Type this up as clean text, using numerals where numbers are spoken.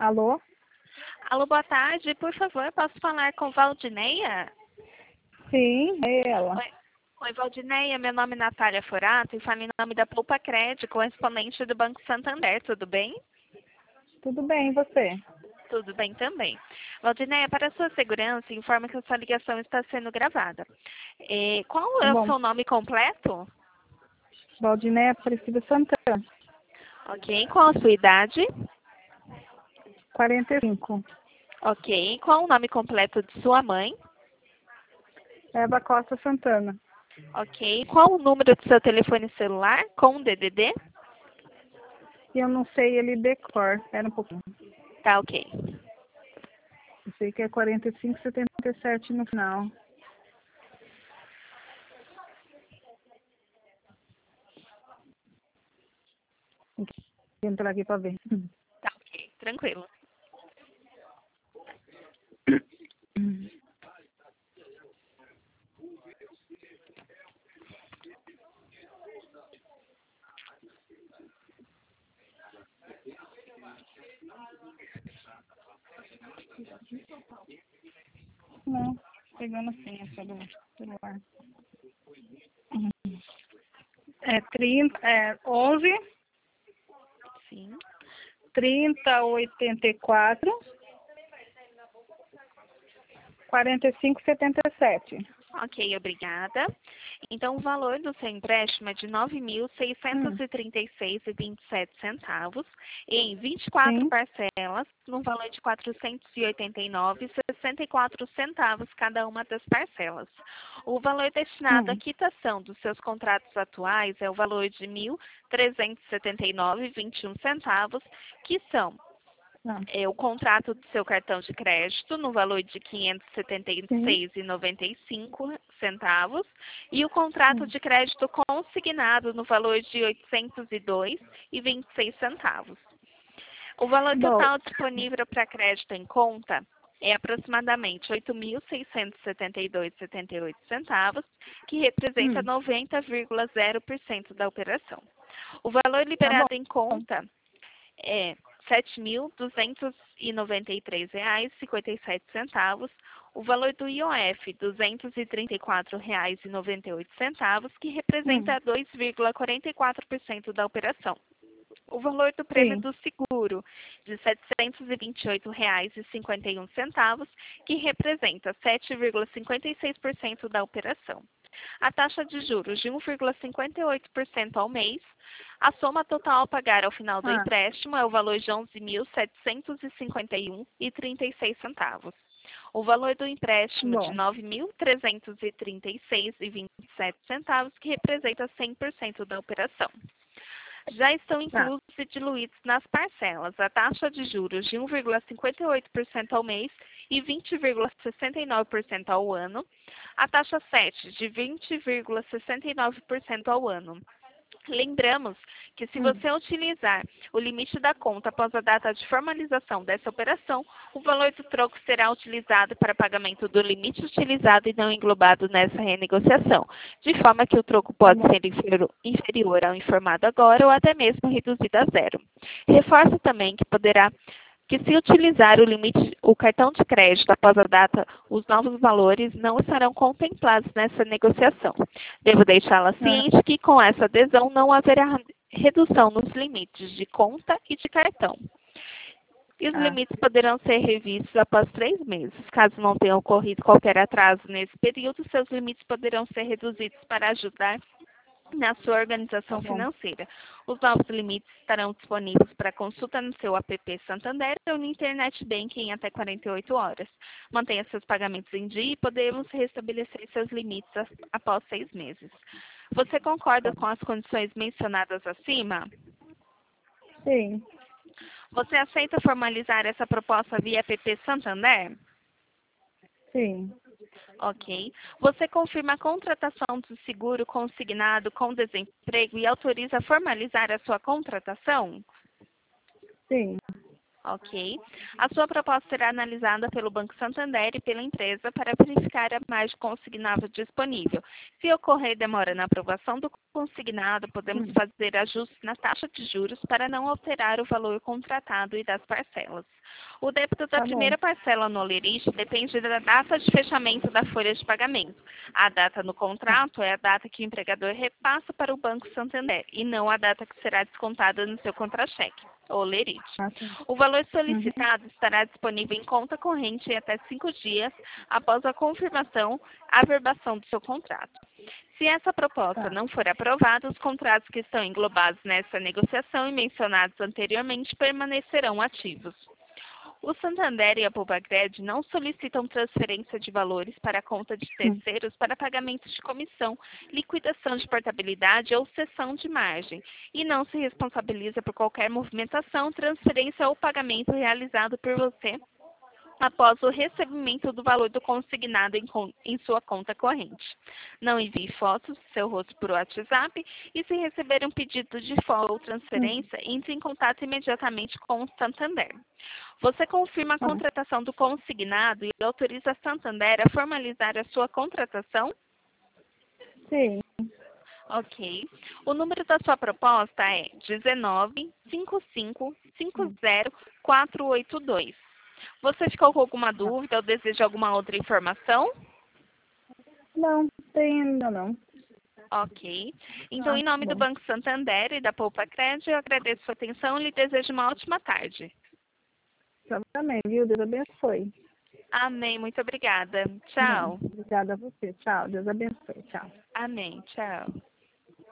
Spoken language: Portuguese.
Alô? Alô, boa tarde. Por favor, posso falar com Valdineia? Sim, é ela. Oi, Valdineia. Meu nome é Natália Forato e falo em nome da Poupa Crédito, correspondente do Banco Santander. Tudo bem? Tudo bem, e você? Tudo bem também. Valdineia, para sua segurança, informa que a sua ligação está sendo gravada. Qual é o Bom, seu nome completo? Valdinéia Aparecida Santana, Ok. Qual a sua idade? 45. Ok. Qual o nome completo de sua mãe? Eva Costa Santana. Ok. Qual o número do seu telefone celular com DDD? E eu não sei ele de cor. Era um pouquinho. Tá, ok. Eu sei que é 4577 no final. Tem que entrar aqui para ver. Tá, ok. Tranquilo. Não, pegando assim, essa do celular. É 11 Sim. 30 84 45 77. Ok, obrigada. Então, o valor do seu empréstimo é de R$ 9.636,27 em 24 Sim. parcelas, no valor de R$ 489,64 cada uma das parcelas. O valor destinado à quitação dos seus contratos atuais é o valor de R$ 1.379,21, que são Ah, o contrato do seu cartão de crédito no valor de R$ sim. 576,95 e o contrato de crédito consignado no valor de R$ 802,26. O valor Bom, total disponível para crédito em conta é aproximadamente R$ 8.672,78, que representa 90,0% da operação. O valor tá bom. liberado em conta é R$ 7.293,57, o valor do IOF R$ 234,98, que representa 2,44% da operação. O valor do prêmio Sim. do seguro de R$ 728,51, que representa 7,56% da operação. A taxa de juros de 1,58% ao mês. A soma total a pagar ao final do Ah, empréstimo é o valor de R$ 11.751,36. O valor do empréstimo de R$ bom. 9.336,27, que representa 100% da operação. Já estão Tá. inclusos e diluídos nas parcelas a taxa de juros de 1,58% ao mês e 20,69% ao ano, a taxa 7 de 20,69% ao ano. Lembramos que se você utilizar o limite da conta após a data de formalização dessa operação, o valor do troco será utilizado para pagamento do limite utilizado e não englobado nessa renegociação, de forma que o troco Tá pode bom. ser inferior ao informado agora ou até mesmo reduzido a zero. Reforço também que se utilizar o cartão de crédito após a data, os novos valores não estarão contemplados nessa negociação. Devo deixá-la Ah, ciente que com essa adesão não haverá redução nos limites de conta e de cartão. E os ah, limites poderão ser revistos após 3 meses. Caso não tenha ocorrido qualquer atraso nesse período, seus limites poderão ser reduzidos para ajudar na sua tá organização bom. financeira. Os novos limites estarão disponíveis para consulta no seu app Santander ou no Internet Banking em até 48 horas. Mantenha seus pagamentos em dia e podemos restabelecer seus limites após 6 meses. Você concorda com as condições mencionadas acima? Sim. Você aceita formalizar essa proposta via app Santander? Sim. Ok. Você confirma a contratação do seguro consignado com desemprego e autoriza formalizar a sua contratação? Sim. Ok. A sua proposta será analisada pelo Banco Santander e pela empresa para verificar a margem consignável disponível. Se ocorrer demora na aprovação do consignado, podemos fazer ajustes na taxa de juros para não alterar o valor contratado e das parcelas. O débito da Tá bom. primeira parcela no olerite depende da data de fechamento da folha de pagamento. A data no contrato é a data que o empregador repassa para o Banco Santander e não a data que será descontada no seu contra-cheque, ou olerite. Ah, tá. O valor solicitado estará disponível em conta corrente em até 5 dias após a confirmação, averbação do seu contrato. Se essa proposta Tá. não for aprovada, os contratos que estão englobados nessa negociação e mencionados anteriormente permanecerão ativos. O Santander e a Poupa-Cred não solicitam transferência de valores para a conta de terceiros para pagamentos de comissão, liquidação de portabilidade ou cessão de margem, e não se responsabiliza por qualquer movimentação, transferência ou pagamento realizado por você após o recebimento do valor do consignado em sua conta corrente. Não envie fotos do seu rosto por WhatsApp e, se receber um pedido de foto ou transferência, entre em contato imediatamente com o Santander. Você confirma a contratação do consignado e autoriza a Santander a formalizar a sua contratação? Sim. Ok. O número da sua proposta é 195550 482. Você ficou com alguma dúvida ou deseja alguma outra informação? Não, tem ainda não. Ok. Então, em nome do Bom. Banco Santander e da Poupa-Cred, eu agradeço sua atenção e lhe desejo uma ótima tarde. Tá também, viu? Deus abençoe. Amém. Muito obrigada. Amém. Tchau. Obrigada a você. Tchau. Deus abençoe. Tchau. Amém. Tchau.